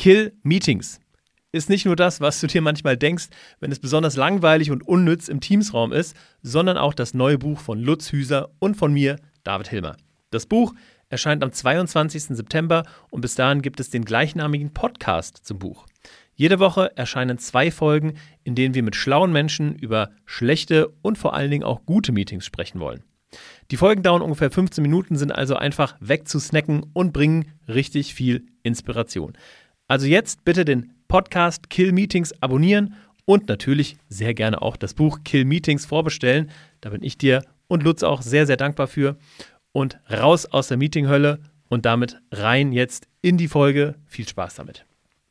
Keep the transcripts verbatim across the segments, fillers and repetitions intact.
Kill Meetings ist nicht nur das, was du dir manchmal denkst, wenn es besonders langweilig und unnütz im Teamsraum ist, sondern auch das neue Buch von Lutz Hüser und von mir, David Hilmer. Das Buch erscheint am zweiundzwanzigsten September und bis dahin gibt es den gleichnamigen Podcast zum Buch. Jede Woche erscheinen zwei Folgen, in denen wir mit schlauen Menschen über schlechte und vor allen Dingen auch gute Meetings sprechen wollen. Die Folgen dauern ungefähr fünfzehn Minuten, sind also einfach wegzusnacken und bringen richtig viel Inspiration. Also jetzt bitte den Podcast Kill Meetings abonnieren und natürlich sehr gerne auch das Buch Kill Meetings vorbestellen. Da bin ich dir und Lutz auch sehr, sehr dankbar für. Und raus aus der Meetinghölle und damit rein jetzt in die Folge. Viel Spaß damit.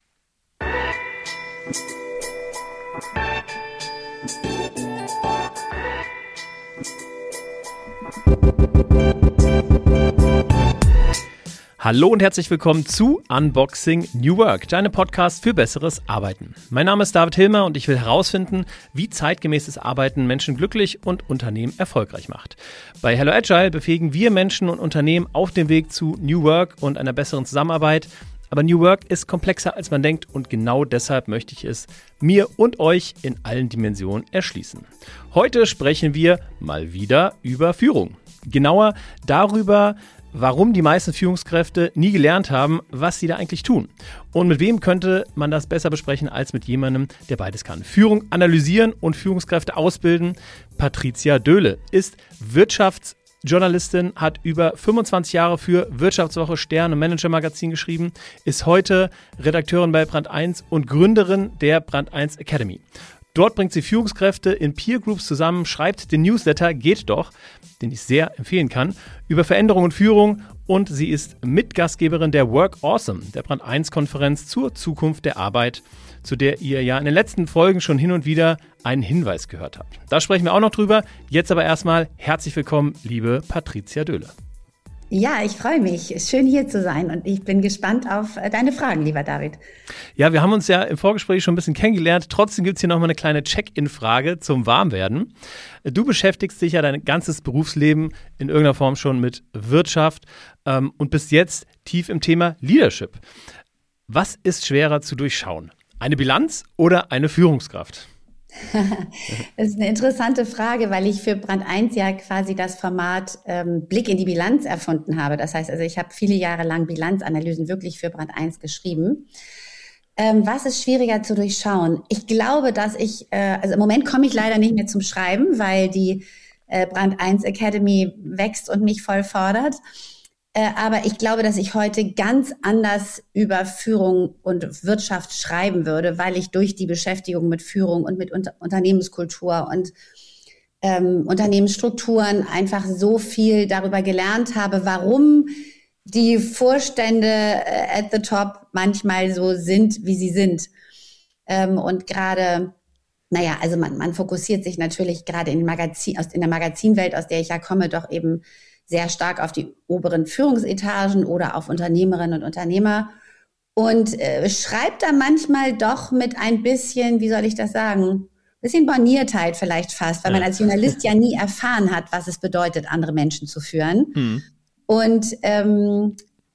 Hallo und herzlich willkommen zu Unboxing New Work, deinem Podcast für besseres Arbeiten. Mein Name ist David Hilmer und ich will herausfinden, wie zeitgemäßes Arbeiten Menschen glücklich und Unternehmen erfolgreich macht. Bei Hello Agile befähigen wir Menschen und Unternehmen auf dem Weg zu New Work und einer besseren Zusammenarbeit. Aber New Work ist komplexer, als man denkt und genau deshalb möchte ich es mir und euch in allen Dimensionen erschließen. Heute sprechen wir mal wieder über Führung. Genauer darüber, warum die meisten Führungskräfte nie gelernt haben, was sie da eigentlich tun. Und mit wem könnte man das besser besprechen als mit jemandem, der beides kann. Führung analysieren und Führungskräfte ausbilden. Patricia Döhle ist Wirtschaftsjournalistin, hat über fünfundzwanzig Jahre für Wirtschaftswoche, Stern und Manager Magazin geschrieben, ist heute Redakteurin bei Brand eins und Gründerin der Brand eins Academy. Dort bringt sie Führungskräfte in Peer Groups zusammen, schreibt den Newsletter Geht doch, den ich sehr empfehlen kann, über Veränderung und Führung und sie ist Mitgastgeberin der Work Awesome, der Brand eins Konferenz zur Zukunft der Arbeit, zu der ihr ja in den letzten Folgen schon hin und wieder einen Hinweis gehört habt. Da sprechen wir auch noch drüber. Jetzt aber erstmal herzlich willkommen, liebe Patricia Döhle. Ja, ich freue mich. Schön hier zu sein und ich bin gespannt auf deine Fragen, lieber David. Ja, wir haben uns ja im Vorgespräch schon ein bisschen kennengelernt. Trotzdem gibt es hier nochmal eine kleine Check-in-Frage zum Warmwerden. Du beschäftigst dich ja dein ganzes Berufsleben in irgendeiner Form schon mit Wirtschaft ähm, und bist jetzt tief im Thema Leadership. Was ist schwerer zu durchschauen? Eine Bilanz oder eine Führungskraft? Das ist eine interessante Frage, weil ich für Brand eins ja quasi das Format ähm, Blick in die Bilanz erfunden habe. Das heißt also, ich habe viele Jahre lang Bilanzanalysen wirklich für Brand eins geschrieben. Ähm, was ist schwieriger zu durchschauen? Ich glaube, dass ich, äh, also im Moment komme ich leider nicht mehr zum Schreiben, weil die äh, Brand eins Academy wächst und mich voll fordert. Äh, aber ich glaube, dass ich heute ganz anders über Führung und Wirtschaft schreiben würde, weil ich durch die Beschäftigung mit Führung und mit Unter- Unternehmenskultur und ähm, Unternehmensstrukturen einfach so viel darüber gelernt habe, warum die Vorstände äh, at the top manchmal so sind, wie sie sind. Ähm, und gerade, naja, also man, man fokussiert sich natürlich gerade in, den Magazin, aus, in der Magazinwelt, aus der ich ja komme, doch eben sehr stark auf die oberen Führungsetagen oder auf Unternehmerinnen und Unternehmer und äh, schreibt da manchmal doch mit ein bisschen, wie soll ich das sagen, ein bisschen Borniertheit vielleicht fast, weil man als Journalist ja nie erfahren hat, was es bedeutet, andere Menschen zu führen. Hm. Und, ähm,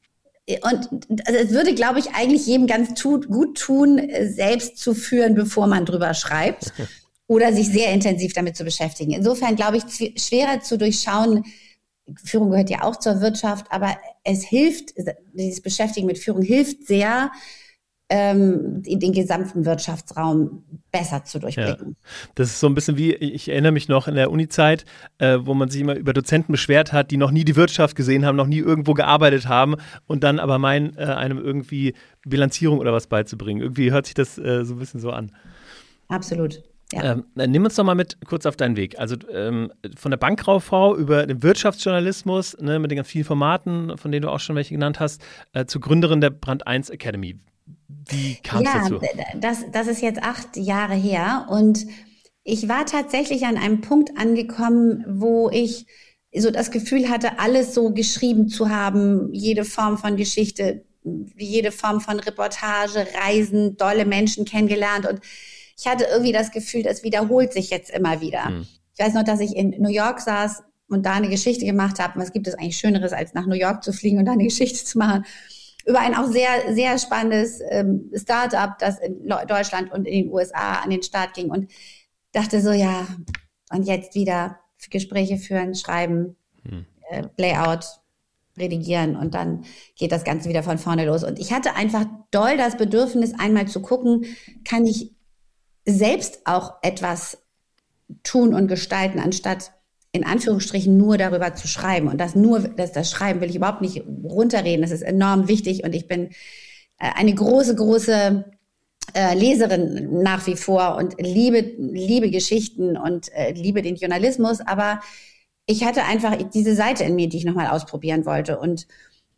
und also es würde, glaube ich, eigentlich jedem ganz tut, gut tun, selbst zu führen, bevor man drüber schreibt oder sich sehr intensiv damit zu beschäftigen. Insofern, glaube ich, schwerer zu durchschauen. Führung gehört ja auch zur Wirtschaft, aber es hilft, dieses Beschäftigen mit Führung hilft sehr, ähm, den gesamten Wirtschaftsraum besser zu durchblicken. Ja. Das ist so ein bisschen wie, ich erinnere mich noch in der Uni-Zeit, äh, wo man sich immer über Dozenten beschwert hat, die noch nie die Wirtschaft gesehen haben, noch nie irgendwo gearbeitet haben und dann aber meinen, äh, einem irgendwie Bilanzierung oder was beizubringen. Irgendwie hört sich das äh, so ein bisschen so an. Absolut. Ja. Ähm, nimm uns doch mal mit kurz auf deinen Weg. Also ähm, von der Bankkauffrau über den Wirtschaftsjournalismus, ne, mit den ganz vielen Formaten, von denen du auch schon welche genannt hast, äh, zur Gründerin der Brand eins Academy. Wie kam es ja, dazu? Das, das ist jetzt acht Jahre her und ich war tatsächlich an einem Punkt angekommen, wo ich so das Gefühl hatte, alles so geschrieben zu haben, jede Form von Geschichte, jede Form von Reportage, Reisen, dolle Menschen kennengelernt und ich hatte irgendwie das Gefühl, das wiederholt sich jetzt immer wieder. Hm. Ich weiß noch, dass ich in New York saß und da eine Geschichte gemacht habe. Was gibt es eigentlich Schöneres, als nach New York zu fliegen und da eine Geschichte zu machen? über ein auch sehr, sehr spannendes ähm, Start-up, das in Deutschland und in den U S A an den Start ging und dachte so, ja, und jetzt wieder Gespräche führen, schreiben, hm. äh, Layout, redigieren und dann geht das Ganze wieder von vorne los. Und ich hatte einfach doll das Bedürfnis, einmal zu gucken, kann ich selbst auch etwas tun und gestalten, anstatt in Anführungsstrichen nur darüber zu schreiben. Und das nur, das, das Schreiben will ich überhaupt nicht runterreden. Das ist enorm wichtig und ich bin äh, eine große, große äh, Leserin nach wie vor und liebe, liebe Geschichten und äh, liebe den Journalismus. Aber ich hatte einfach diese Seite in mir, die ich nochmal ausprobieren wollte. Und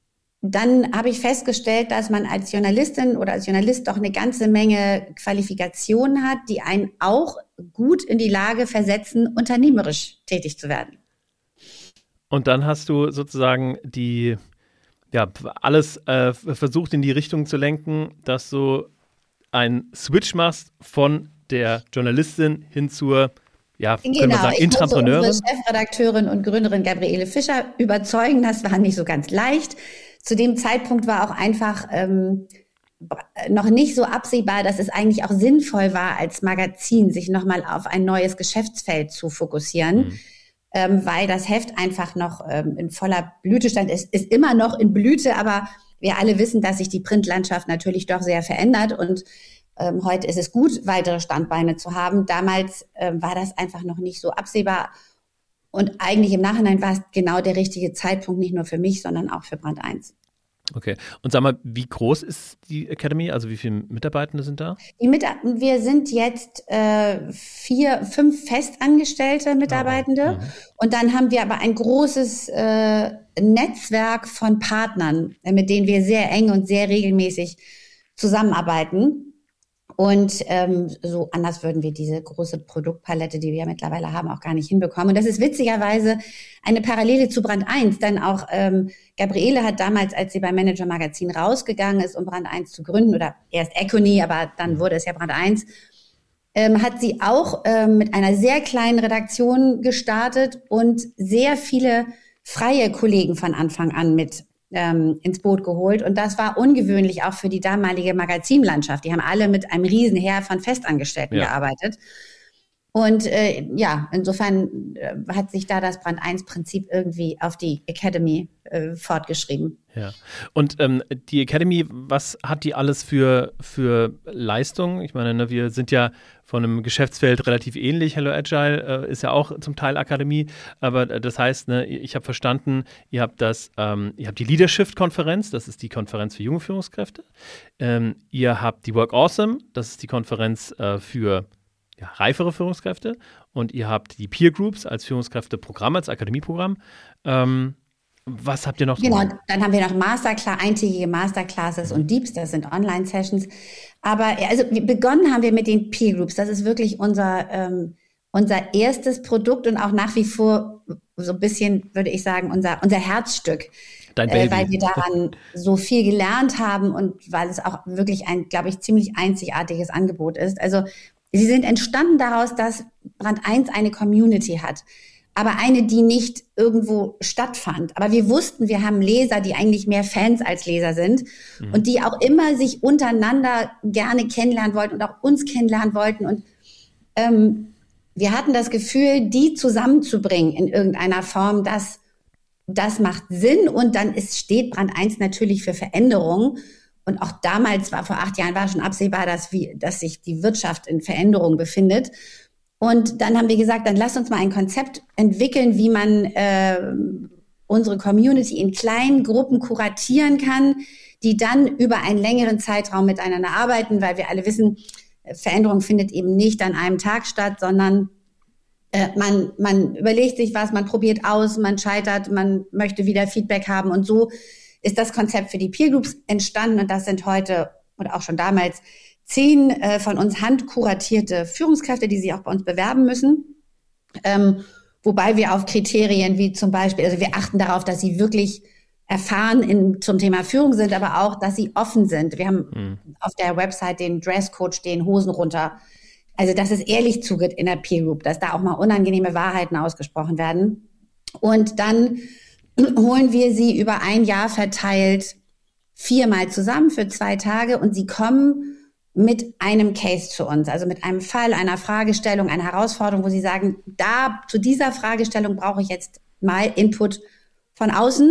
dann habe ich festgestellt, dass man als Journalistin oder als Journalist doch eine ganze Menge Qualifikationen hat, die einen auch gut in die Lage versetzen, unternehmerisch tätig zu werden. Und dann hast du sozusagen die, ja, alles äh, versucht in die Richtung zu lenken, dass du einen Switch machst von der Journalistin hin zur, ja, genau, können wir sagen, Intrapreneurin. Unsere Chefredakteurin und Gründerin Gabriele Fischer überzeugen, das war nicht so ganz leicht. Zu dem Zeitpunkt war auch einfach ähm, noch nicht so absehbar, dass es eigentlich auch sinnvoll war, als Magazin sich nochmal auf ein neues Geschäftsfeld zu fokussieren, mhm. ähm, weil das Heft einfach noch ähm, in voller Blüte stand. Es ist immer noch in Blüte, aber wir alle wissen, dass sich die Printlandschaft natürlich doch sehr verändert und ähm, heute ist es gut, weitere Standbeine zu haben. Damals ähm, war das einfach noch nicht so absehbar. Und eigentlich im Nachhinein war es genau der richtige Zeitpunkt, nicht nur für mich, sondern auch für Brand eins. Okay. Und sag mal, wie groß ist die Academy? Also wie viele Mitarbeitende sind da? Die Mit- wir sind jetzt äh, vier, fünf festangestellte Mitarbeitende. Oh. Mhm. Und dann haben wir aber ein großes äh, Netzwerk von Partnern, mit denen wir sehr eng und sehr regelmäßig zusammenarbeiten. Und ähm, so anders würden wir diese große Produktpalette, die wir ja mittlerweile haben, auch gar nicht hinbekommen. Und das ist witzigerweise eine Parallele zu Brand eins, denn auch ähm, Gabriele hat damals, als sie beim Manager Magazin rausgegangen ist, um Brand eins zu gründen, oder erst Econy, aber dann wurde es ja Brand eins, ähm, hat sie auch ähm, mit einer sehr kleinen Redaktion gestartet und sehr viele freie Kollegen von Anfang an mit ähm, ins Boot geholt. Und das war ungewöhnlich auch für die damalige Magazinlandschaft. Die haben alle mit einem riesen Heer von Festangestellten ja. gearbeitet. Und äh, ja, insofern äh, hat sich da das Brand eins Prinzip irgendwie auf die Academy äh, fortgeschrieben. Ja. Und ähm, die Academy, was hat die alles für, für Leistungen? Ich meine, ne, wir sind ja von einem Geschäftsfeld relativ ähnlich. Hello Agile äh, ist ja auch zum Teil Akademie. Aber äh, das heißt, ne, ich habe verstanden, ihr habt das, ähm, ihr habt die Leadership-Konferenz, das ist die Konferenz für junge Führungskräfte. Ähm, ihr habt die Work Awesome, das ist die Konferenz äh, für ja, reifere Führungskräfte. Und ihr habt die Peer Groups als Führungskräfteprogramm, als Akademieprogramm. Ähm, Was habt ihr noch? Genau, so? Dann haben wir noch Masterclass, eintägige Masterclasses und Deeps, das sind Online-Sessions. Aber also begonnen haben wir mit den Peer Groups. Das ist wirklich unser, ähm, unser erstes Produkt und auch nach wie vor so ein bisschen, würde ich sagen, unser, unser Herzstück. Dein Baby. Äh, weil wir daran so viel gelernt haben und weil es auch wirklich ein, glaube ich, ziemlich einzigartiges Angebot ist. Also sie sind entstanden daraus, dass Brand eins eine Community hat. Aber eine, die nicht irgendwo stattfand. Aber wir wussten, wir haben Leser, die eigentlich mehr Fans als Leser sind mhm. und die auch immer sich untereinander gerne kennenlernen wollten und auch uns kennenlernen wollten. Und ähm, wir hatten das Gefühl, die zusammenzubringen in irgendeiner Form, das, das macht Sinn. Und dann ist, steht Brand eins natürlich für Veränderung. Und auch damals, war vor acht Jahren, war schon absehbar, dass, wir, dass sich die Wirtschaft in Veränderung befindet. Und dann haben wir gesagt, dann lass uns mal ein Konzept entwickeln, wie man äh, unsere Community in kleinen Gruppen kuratieren kann, die dann über einen längeren Zeitraum miteinander arbeiten, weil wir alle wissen, Veränderung findet eben nicht an einem Tag statt, sondern äh, man, man überlegt sich was, man probiert aus, man scheitert, man möchte wieder Feedback haben. Und so ist das Konzept für die Peer Groups entstanden. Und das sind heute oder auch schon damals zehn äh, von uns handkuratierte Führungskräfte, die sich auch bei uns bewerben müssen. Ähm, wobei wir auf Kriterien wie zum Beispiel, also wir achten darauf, dass sie wirklich erfahren in, zum Thema Führung sind, aber auch, dass sie offen sind. Wir haben mhm. auf der Website den Dresscode stehen, Hosen runter. Also, dass es ehrlich zugeht in der Peer Group, dass da auch mal unangenehme Wahrheiten ausgesprochen werden. Und dann holen wir sie über ein Jahr verteilt viermal zusammen für zwei Tage und sie kommen mit einem Case zu uns, also mit einem Fall, einer Fragestellung, einer Herausforderung, wo sie sagen, da zu dieser Fragestellung brauche ich jetzt mal Input von außen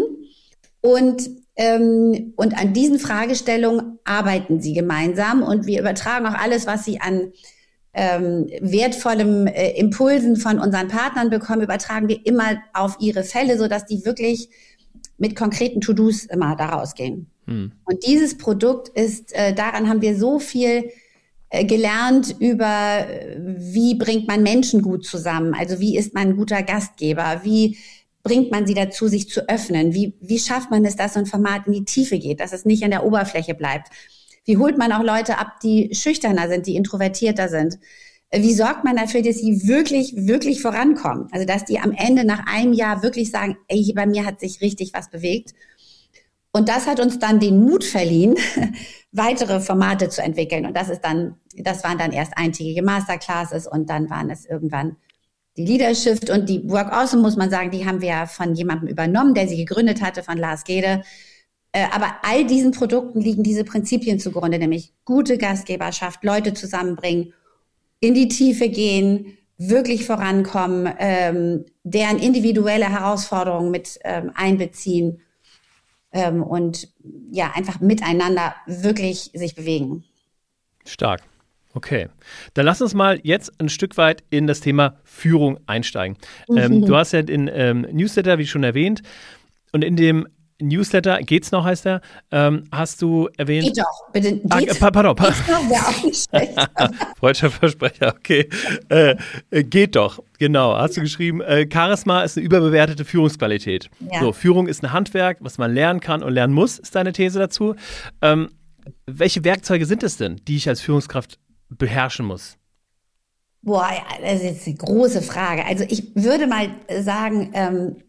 und ähm, und an diesen Fragestellungen arbeiten sie gemeinsam und wir übertragen auch alles, was sie an ähm, wertvollem äh, Impulsen von unseren Partnern bekommen, übertragen wir immer auf ihre Fälle, sodass die wirklich mit konkreten To-Dos immer da rausgehen. Hm. Und dieses Produkt ist, äh, daran haben wir so viel äh, gelernt über, äh, wie bringt man Menschen gut zusammen, also wie ist man ein guter Gastgeber, wie bringt man sie dazu, sich zu öffnen, wie, wie schafft man es, dass so ein Format in die Tiefe geht, dass es nicht an der Oberfläche bleibt, wie holt man auch Leute ab, die schüchterner sind, die introvertierter sind, wie sorgt man dafür, dass sie wirklich, wirklich vorankommen, also dass die am Ende nach einem Jahr wirklich sagen, ey, bei mir hat sich richtig was bewegt. Und das hat uns dann den Mut verliehen, weitere Formate zu entwickeln. Und das ist dann, das waren dann erst eintägige Masterclasses und dann waren es irgendwann die Leadership und die Work Awesome, muss man sagen, die haben wir von jemandem übernommen, der sie gegründet hatte, von Lars Gede. Aber all diesen Produkten liegen diese Prinzipien zugrunde, nämlich gute Gastgeberschaft, Leute zusammenbringen, in die Tiefe gehen, wirklich vorankommen, ähm, deren individuelle Herausforderungen mit ähm, einbeziehen. Ähm, und ja, einfach miteinander wirklich sich bewegen. Stark. Okay. Dann lass uns mal jetzt ein Stück weit in das Thema Führung einsteigen. Mhm. Ähm, du hast ja den ähm, Newsletter, wie schon erwähnt, und in dem Newsletter, geht's noch, heißt er, ähm, hast du erwähnt. Geht doch, bitte. Ah, geht's, pardon, pardon. Geht's noch, wäre auch nicht schlecht. Freudscher Versprecher, okay. Äh, äh, geht doch, genau. Hast du geschrieben, äh, Charisma ist eine überbewertete Führungsqualität. Ja. So, Führung ist ein Handwerk, was man lernen kann und lernen muss, ist deine These dazu. Ähm, welche Werkzeuge sind es denn, die ich als Führungskraft beherrschen muss? Boah, ja, das ist jetzt eine große Frage. Also ich würde mal sagen, ähm,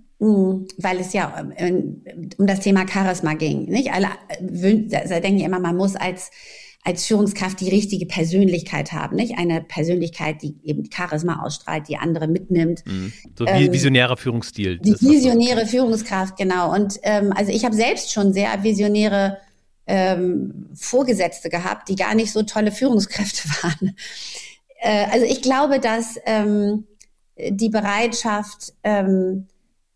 weil es ja um, um das Thema Charisma ging. Nicht alle also denken ja immer, man muss als als Führungskraft die richtige Persönlichkeit haben, nicht eine Persönlichkeit, die eben Charisma ausstrahlt, die andere mitnimmt. Mhm. So wie visionärer Führungsstil. Die visionäre Führungskraft, genau. Und ähm, also ich habe selbst schon sehr visionäre ähm, Vorgesetzte gehabt, die gar nicht so tolle Führungskräfte waren. Äh, also ich glaube, dass ähm, die Bereitschaft ähm,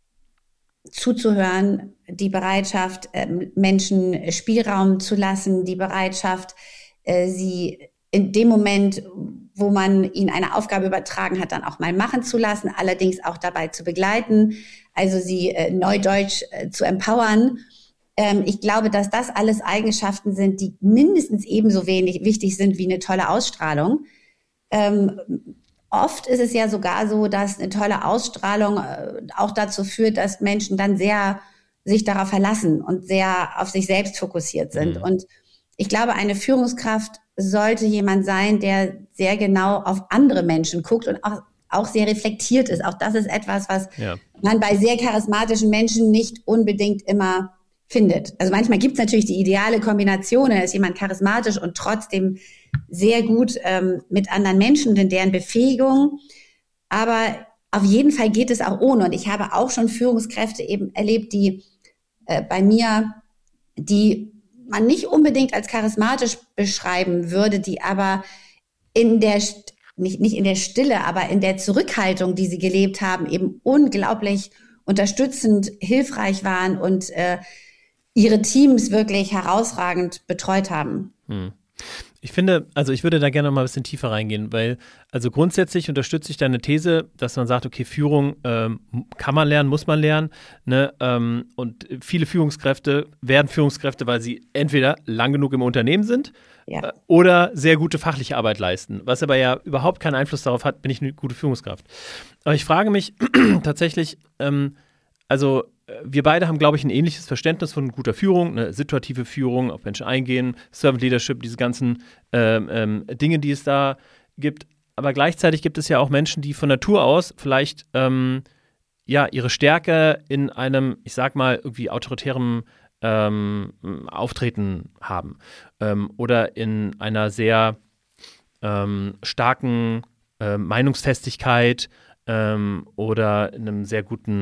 zuzuhören, die Bereitschaft, Menschen Spielraum zu lassen, die Bereitschaft, sie in dem Moment, wo man ihnen eine Aufgabe übertragen hat, dann auch mal machen zu lassen, allerdings auch dabei zu begleiten, also sie neudeutsch zu empowern. Ich glaube, dass das alles Eigenschaften sind, die mindestens ebenso wenig wichtig sind wie eine tolle Ausstrahlung. Oft ist es ja sogar so, dass eine tolle Ausstrahlung äh, auch dazu führt, dass Menschen dann sehr sich darauf verlassen und sehr auf sich selbst fokussiert sind. Mhm. Und ich glaube, eine Führungskraft sollte jemand sein, der sehr genau auf andere Menschen guckt und auch, auch sehr reflektiert ist. Auch das ist etwas, was ja. man bei sehr charismatischen Menschen nicht unbedingt immer findet. Also manchmal gibt es natürlich die ideale Kombination, da ist jemand charismatisch und trotzdem sehr gut ähm, mit anderen Menschen und in deren Befähigung. Aber auf jeden Fall geht es auch ohne. Und ich habe auch schon Führungskräfte eben erlebt, die äh, bei mir, die man nicht unbedingt als charismatisch beschreiben würde, die aber in der, nicht, nicht in der Stille, aber in der Zurückhaltung, die sie gelebt haben, eben unglaublich unterstützend, hilfreich waren und äh, ihre Teams wirklich herausragend betreut haben. Hm. Ich finde, also ich würde da gerne noch mal ein bisschen tiefer reingehen, weil also grundsätzlich unterstütze ich deine These, dass man sagt, okay, Führung ähm, kann man lernen, muss man lernen, ne? Ähm, und viele Führungskräfte werden Führungskräfte, weil sie entweder lang genug im Unternehmen sind ja. äh, oder sehr gute fachliche Arbeit leisten, was aber ja überhaupt keinen Einfluss darauf hat, bin ich eine gute Führungskraft. Aber ich frage mich tatsächlich, ähm, also wir beide haben, glaube ich, ein ähnliches Verständnis von guter Führung, eine situative Führung, auf Menschen eingehen, Servant Leadership, diese ganzen ähm, ähm, Dinge, die es da gibt. Aber gleichzeitig gibt es ja auch Menschen, die von Natur aus vielleicht ähm, ja ihre Stärke in einem, ich sag mal, irgendwie autoritären ähm, Auftreten haben ähm, oder in einer sehr ähm, starken äh, Meinungsfestigkeit ähm, oder in einem sehr guten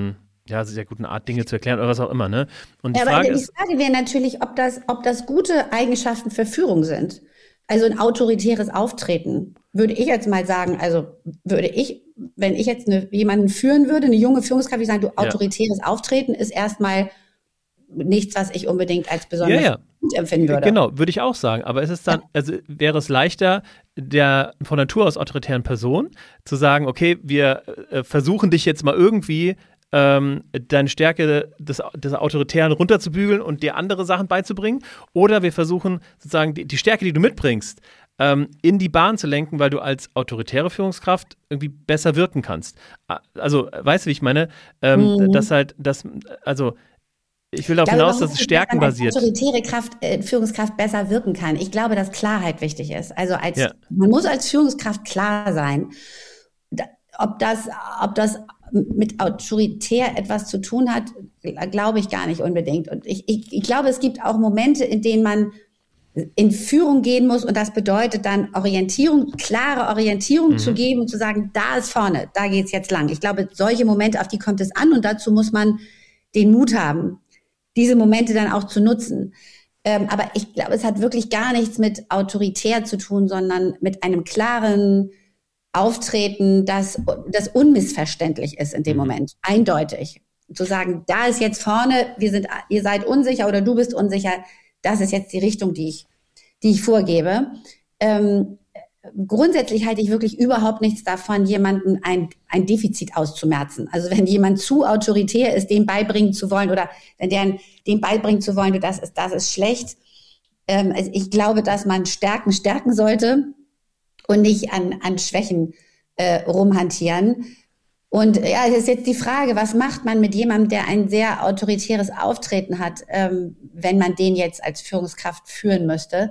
ja, sehr guten Art, Dinge zu erklären oder was auch immer, ne? Und die Ja, Frage aber die ist, Frage wäre natürlich, ob das, ob das gute Eigenschaften für Führung sind. Also ein autoritäres Auftreten, würde ich jetzt mal sagen, also würde ich, wenn ich jetzt eine, jemanden führen würde, eine junge Führungskraft, würde ich sagen, du, autoritäres ja. Auftreten ist erstmal nichts, was ich unbedingt als besonders ja, ja. gut empfinden würde. Genau, würde ich auch sagen. Aber ist es dann, ja. also wäre es leichter, der von Natur aus autoritären Person zu sagen, okay, wir äh, versuchen dich jetzt mal irgendwie ähm, deine Stärke des, des Autoritären runterzubügeln und dir andere Sachen beizubringen, oder wir versuchen sozusagen die, die Stärke, die du mitbringst, ähm, in die Bahn zu lenken, weil du als autoritäre Führungskraft irgendwie besser wirken kannst. Also, weißt du, wie ich meine? Ähm, mhm. Das halt, das, also ich will darauf hinaus, dass es stärkenbasiert. Dass autoritäre Kraft, äh, Führungskraft besser wirken kann. Ich glaube, dass Klarheit wichtig ist. Also als, ja. man muss als Führungskraft klar sein. Da, ob das, ob das mit autoritär etwas zu tun hat, glaube ich gar nicht unbedingt. Und ich, ich, ich glaube, es gibt auch Momente, in denen man in Führung gehen muss, und das bedeutet dann Orientierung, klare Orientierung mhm. zu geben und zu sagen, da ist vorne, da geht's jetzt lang. Ich glaube, solche Momente, auf die kommt es an, und dazu muss man den Mut haben, diese Momente dann auch zu nutzen. Ähm, aber ich glaube, es hat wirklich gar nichts mit autoritär zu tun, sondern mit einem klaren Auftreten, das, das unmissverständlich ist in dem Moment. Eindeutig. Zu sagen, da ist jetzt vorne, wir sind, ihr seid unsicher oder du bist unsicher, das ist jetzt die Richtung, die ich, die ich vorgebe. Ähm, grundsätzlich halte ich wirklich überhaupt nichts davon, jemanden ein, ein Defizit auszumerzen. Also wenn jemand zu autoritär ist, dem beibringen zu wollen, oder wenn der dem beibringen zu wollen, das ist, das ist schlecht. Ähm, also ich glaube, dass man Stärken stärken sollte und nicht an, an Schwächen äh, rumhantieren. Und ja, es ist jetzt die Frage, was macht man mit jemandem, der ein sehr autoritäres Auftreten hat, ähm, wenn man den jetzt als Führungskraft führen müsste?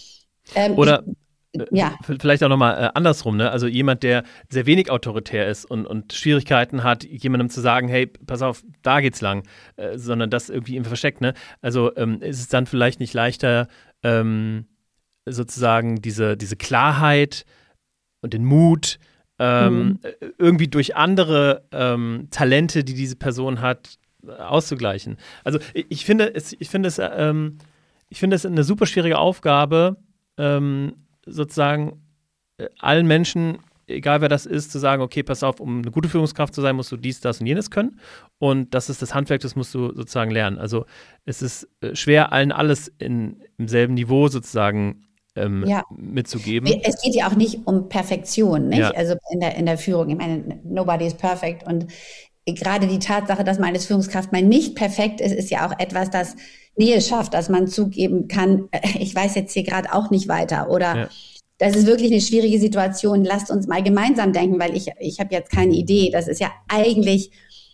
Ähm, Oder ich, ja. Vielleicht auch nochmal äh, andersrum, ne? Also jemand, der sehr wenig autoritär ist und, und Schwierigkeiten hat, jemandem zu sagen, hey, pass auf, da geht's lang, äh, sondern das irgendwie ihm versteckt, ne? Also ähm, ist es dann vielleicht nicht leichter, ähm, sozusagen diese, diese Klarheit und den Mut ähm, mhm. irgendwie durch andere ähm, Talente, die diese Person hat, auszugleichen. Also ich, ich finde es, ich finde es, ähm, ich finde es eine super schwierige Aufgabe, ähm, sozusagen äh, allen Menschen, egal wer das ist, zu sagen, okay, pass auf, um eine gute Führungskraft zu sein, musst du dies, das und jenes können, und das ist das Handwerk, das musst du sozusagen lernen. Also es ist äh, schwer, allen alles in, im selben Niveau sozusagen ähm, ja. mitzugeben. Es geht ja auch nicht um Perfektion, nicht? Ja. Also in der, in der Führung, ich meine, nobody is perfect, und gerade die Tatsache, dass man als Führungskraft mal nicht perfekt ist, ist ja auch etwas, das Nähe schafft, dass man zugeben kann, ich weiß jetzt hier gerade auch nicht weiter, oder ja. das ist wirklich eine schwierige Situation, lasst uns mal gemeinsam denken, weil ich, ich habe jetzt keine Idee. Das ist ja eigentlich,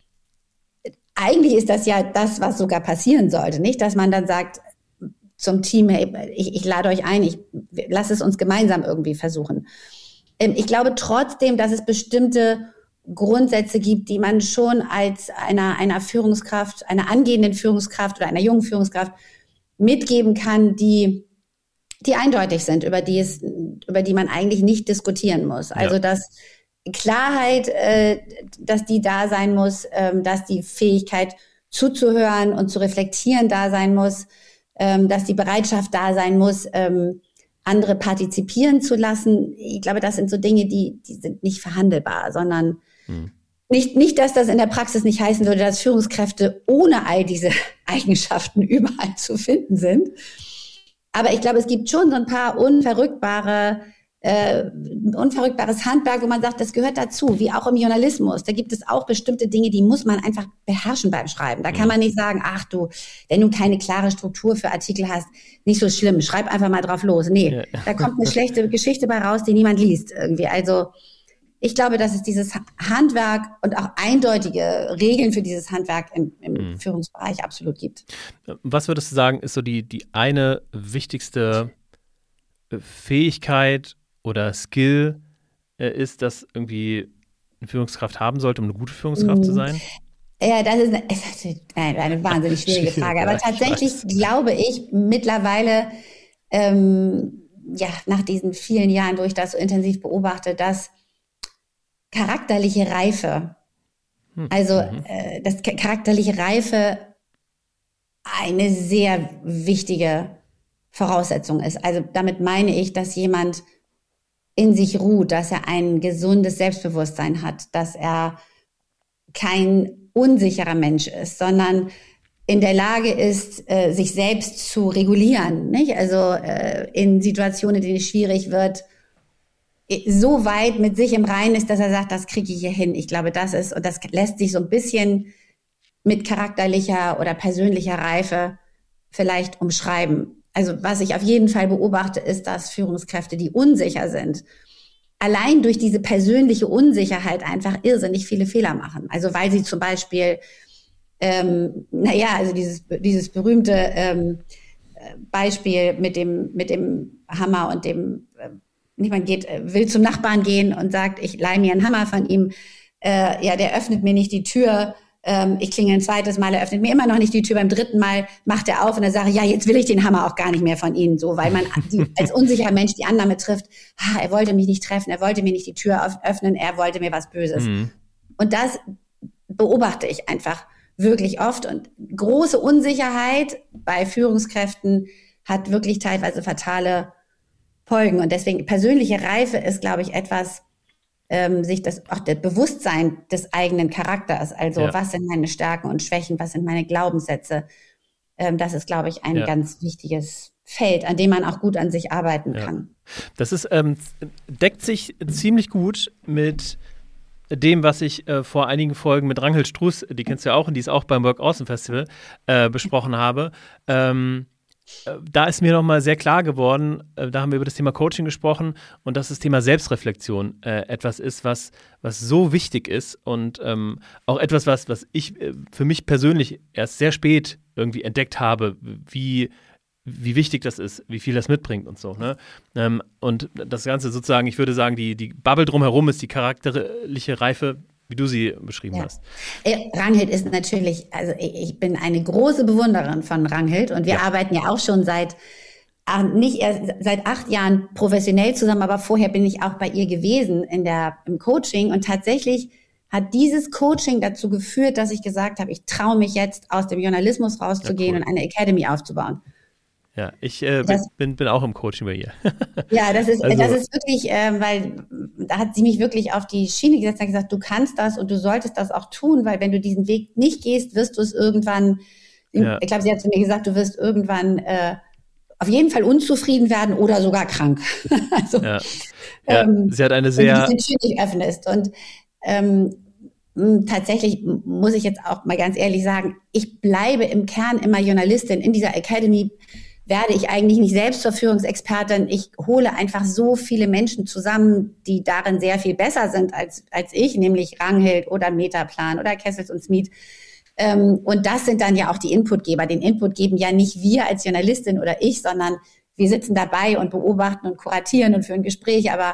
eigentlich ist das ja das, was sogar passieren sollte, nicht? Dass man dann sagt zum Team, hey, ich, ich lade euch ein, ich lass es uns gemeinsam irgendwie versuchen. Ich glaube trotzdem, dass es bestimmte Grundsätze gibt, die man schon als einer, einer Führungskraft, einer angehenden Führungskraft oder einer jungen Führungskraft mitgeben kann, die, die eindeutig sind, über die es, über die man eigentlich nicht diskutieren muss. Also, ja. dass Klarheit, äh, dass die da sein muss, ähm, dass die Fähigkeit zuzuhören und zu reflektieren da sein muss, ähm, dass die Bereitschaft da sein muss, ähm, andere partizipieren zu lassen. Ich glaube, das sind so Dinge, die, die sind nicht verhandelbar, sondern hm. nicht, nicht, dass das in der Praxis nicht heißen würde, dass Führungskräfte ohne all diese Eigenschaften überall zu finden sind. Aber ich glaube, es gibt schon so ein paar unverrückbare, äh, unverrückbares Handwerk, wo man sagt, das gehört dazu, wie auch im Journalismus. Da gibt es auch bestimmte Dinge, die muss man einfach beherrschen beim Schreiben. Da kann man nicht sagen, ach du, wenn du keine klare Struktur für Artikel hast, nicht so schlimm, schreib einfach mal drauf los. Nee, ja. Da kommt eine schlechte Geschichte bei raus, die niemand liest irgendwie. Also ich glaube, dass es dieses Handwerk und auch eindeutige Regeln für dieses Handwerk im, im mhm. Führungsbereich absolut gibt. Was würdest du sagen, ist so die, die eine wichtigste Fähigkeit oder Skill äh, ist, das irgendwie eine Führungskraft haben sollte, um eine gute Führungskraft mhm. zu sein? Ja, das ist eine, eine wahnsinnig schwierige Frage. Aber tatsächlich glaube ich mittlerweile, ähm, ja, nach diesen vielen Jahren, wo ich das so intensiv beobachte, dass charakterliche Reife Also äh, dass charakterliche Reife eine sehr wichtige Voraussetzung ist. Also damit meine ich, dass jemand in sich ruht, dass er ein gesundes Selbstbewusstsein hat, dass er kein unsicherer Mensch ist, sondern in der Lage ist, äh, sich selbst zu regulieren, nicht? Also äh, in Situationen, in denen es schwierig wird, so weit mit sich im Reinen ist, dass er sagt, das kriege ich hier hin. Ich glaube, das ist, und das lässt sich so ein bisschen mit charakterlicher oder persönlicher Reife vielleicht umschreiben. Also was ich auf jeden Fall beobachte, ist, dass Führungskräfte, die unsicher sind, allein durch diese persönliche Unsicherheit einfach irrsinnig viele Fehler machen. Also weil sie zum Beispiel, ähm, naja, also dieses, dieses berühmte ähm, Beispiel mit dem, mit dem Hammer und dem, äh, man geht, will zum Nachbarn gehen und sagt, ich leihe mir einen Hammer von ihm. Äh, ja, der öffnet mir nicht die Tür. Ähm, ich klingel ein zweites Mal, er öffnet mir immer noch nicht die Tür. Beim dritten Mal macht er auf und dann sage ich, ja, jetzt will ich den Hammer auch gar nicht mehr von Ihnen. So, weil man die, als unsicherer Mensch die Annahme trifft, ah, er wollte mich nicht treffen, er wollte mir nicht die Tür öffnen, er wollte mir was Böses. Mhm. Und das beobachte ich einfach wirklich oft. Und große Unsicherheit bei Führungskräften hat wirklich teilweise fatale Folgen. Und deswegen persönliche Reife ist, glaube ich, etwas, ähm, sich das auch das Bewusstsein des eigenen Charakters, also ja. Was sind meine Stärken und Schwächen, was sind meine Glaubenssätze, ähm, das ist, glaube ich, ein ja. ganz wichtiges Feld, an dem man auch gut an sich arbeiten ja. kann. Das ist, ähm, deckt sich ziemlich gut mit dem, was ich äh, vor einigen Folgen mit Ranghild Struß, die kennst du ja auch und die ist auch beim Work Awesome Festival, äh, besprochen habe. Ähm, Da ist mir nochmal sehr klar geworden, da haben wir über das Thema Coaching gesprochen und dass das Thema Selbstreflexion äh, etwas ist, was, was so wichtig ist und ähm, auch etwas, was, was ich äh, für mich persönlich erst sehr spät irgendwie entdeckt habe, wie, wie wichtig das ist, wie viel das mitbringt und so. Ne? Ähm, und das Ganze sozusagen, ich würde sagen, die, die Bubble drumherum ist die charakterliche Reife, wie du sie beschrieben ja. hast. Ranghild ist natürlich, also ich bin eine große Bewunderin von Ranghild und wir ja. arbeiten ja auch schon seit, nicht erst seit acht Jahren professionell zusammen, aber vorher bin ich auch bei ihr gewesen in der, im Coaching und tatsächlich hat dieses Coaching dazu geführt, dass ich gesagt habe, ich traue mich jetzt aus dem Journalismus rauszugehen ja, cool. und eine Academy aufzubauen. Ja, ich äh, das, bin, bin auch im Coaching bei ihr. Ja, das ist, also, das ist wirklich, äh, weil da hat sie mich wirklich auf die Schiene gesetzt und gesagt, du kannst das und du solltest das auch tun, weil wenn du diesen Weg nicht gehst, wirst du es irgendwann, ja. ich glaube, sie hat zu mir gesagt, du wirst irgendwann äh, auf jeden Fall unzufrieden werden oder sogar krank. also, ja. Ja, ähm, sie hat eine sehr... Wenn du diese Tür nicht öffnest und ähm, tatsächlich muss ich jetzt auch mal ganz ehrlich sagen, ich bleibe im Kern immer Journalistin. In dieser Academy werde ich eigentlich nicht selbst zur Führungsexpertin. Ich hole einfach so viele Menschen zusammen, die darin sehr viel besser sind als, als ich, nämlich Ranghild oder Metaplan oder Kessels und Smith. Ähm, und das sind dann ja auch die Inputgeber. Den Input geben ja nicht wir als Journalistin oder ich, sondern wir sitzen dabei und beobachten und kuratieren und führen Gespräche. Aber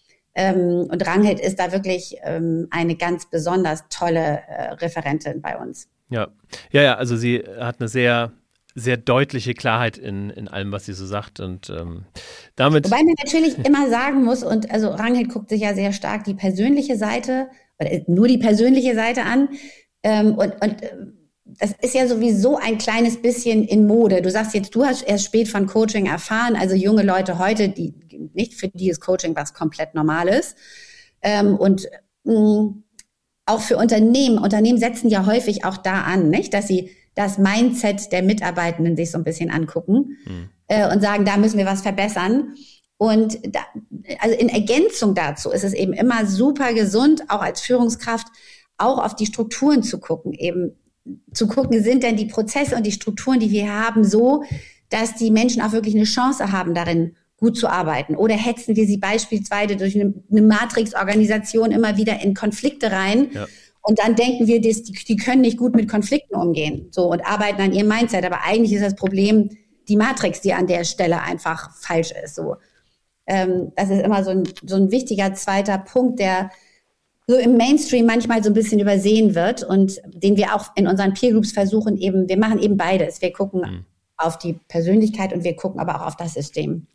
ähm, und Ranghild ist da wirklich ähm, eine ganz besonders tolle äh, Referentin bei uns. Ja, ja, ja. Also sie hat eine sehr sehr deutliche Klarheit in, in allem, was sie so sagt und ähm, damit... Wobei man natürlich immer sagen muss, und also Ranghild guckt sich ja sehr stark die persönliche Seite, oder nur die persönliche Seite an ähm, und, und das ist ja sowieso ein kleines bisschen in Mode. Du sagst jetzt, du hast erst spät von Coaching erfahren, also junge Leute heute, die nicht für die ist Coaching was komplett Normales ähm, und mh, auch für Unternehmen, Unternehmen setzen ja häufig auch da an, nicht, dass sie das Mindset der Mitarbeitenden sich so ein bisschen angucken hm. äh, und sagen, da müssen wir was verbessern. Und da, also in Ergänzung dazu ist es eben immer super gesund, auch als Führungskraft, auch auf die Strukturen zu gucken, eben zu gucken, sind denn die Prozesse und die Strukturen, die wir haben, so, dass die Menschen auch wirklich eine Chance haben, darin gut zu arbeiten? Oder hetzen wir sie beispielsweise durch eine, eine Matrix-Organisation immer wieder in Konflikte rein? Ja. Und dann denken wir, die, die können nicht gut mit Konflikten umgehen, so, und arbeiten an ihrem Mindset. Aber eigentlich ist das Problem die Matrix, die an der Stelle einfach falsch ist, so. Ähm, das ist immer so ein, so ein wichtiger zweiter Punkt, der so im Mainstream manchmal so ein bisschen übersehen wird und den wir auch in unseren Peer Groups versuchen eben, wir machen eben beides. Wir gucken mhm. auf die Persönlichkeit und wir gucken aber auch auf das System.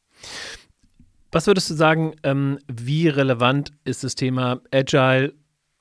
Was würdest du sagen, ähm, wie relevant ist das Thema Agile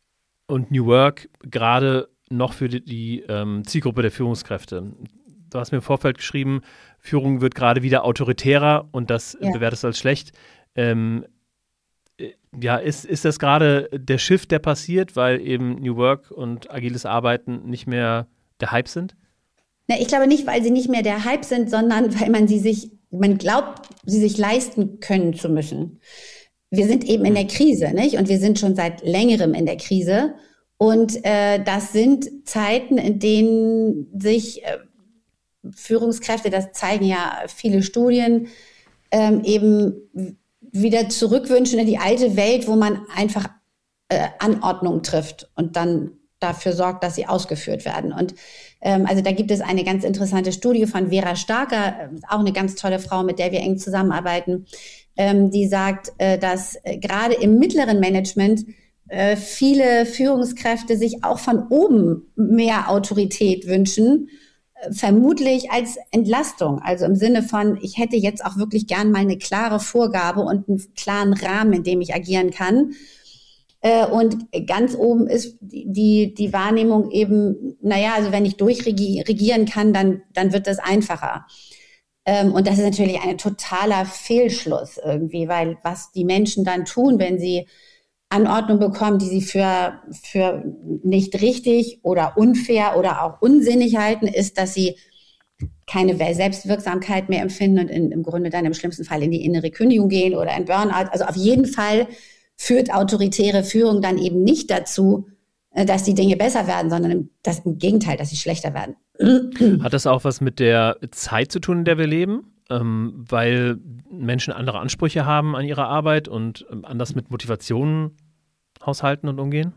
und New Work gerade noch für die, die ähm, Zielgruppe der Führungskräfte. Du hast mir im Vorfeld geschrieben, Führung wird gerade wieder autoritärer und das ja. bewertest du als schlecht. Ähm, ja, ist, ist das gerade der Shift, der passiert, weil eben New Work und agiles Arbeiten nicht mehr der Hype sind? Na, ich glaube nicht, weil sie nicht mehr der Hype sind, sondern weil man sie sich, man glaubt, sie sich leisten können zu müssen. Wir sind eben in der Krise, nicht? Und wir sind schon seit längerem in der Krise. Und äh, das sind Zeiten, in denen sich äh, Führungskräfte, das zeigen ja viele Studien, ähm, eben wieder zurückwünschen in die alte Welt, wo man einfach äh, Anordnungen trifft und dann dafür sorgt, dass sie ausgeführt werden. Und ähm, also da gibt es eine ganz interessante Studie von Vera Starker, auch eine ganz tolle Frau, mit der wir eng zusammenarbeiten, ähm, die sagt, äh, dass äh, gerade im mittleren Management äh, viele Führungskräfte sich auch von oben mehr Autorität wünschen, äh, vermutlich als Entlastung. Also im Sinne von, ich hätte jetzt auch wirklich gern mal eine klare Vorgabe und einen klaren Rahmen, in dem ich agieren kann. Und ganz oben ist die, die Wahrnehmung eben, naja, also wenn ich durchregieren kann, dann, dann wird das einfacher. Und das ist natürlich ein totaler Fehlschluss irgendwie, weil was die Menschen dann tun, wenn sie Anordnungen bekommen, die sie für, für nicht richtig oder unfair oder auch unsinnig halten, ist, dass sie keine Selbstwirksamkeit mehr empfinden und in, im Grunde dann im schlimmsten Fall in die innere Kündigung gehen oder in Burnout. Also auf jeden Fall führt autoritäre Führung dann eben nicht dazu, dass die Dinge besser werden, sondern das, im Gegenteil, dass sie schlechter werden. Hat das auch was mit der Zeit zu tun, in der wir leben? Ähm, weil Menschen andere Ansprüche haben an ihre Arbeit und ähm, anders mit Motivationen haushalten und umgehen?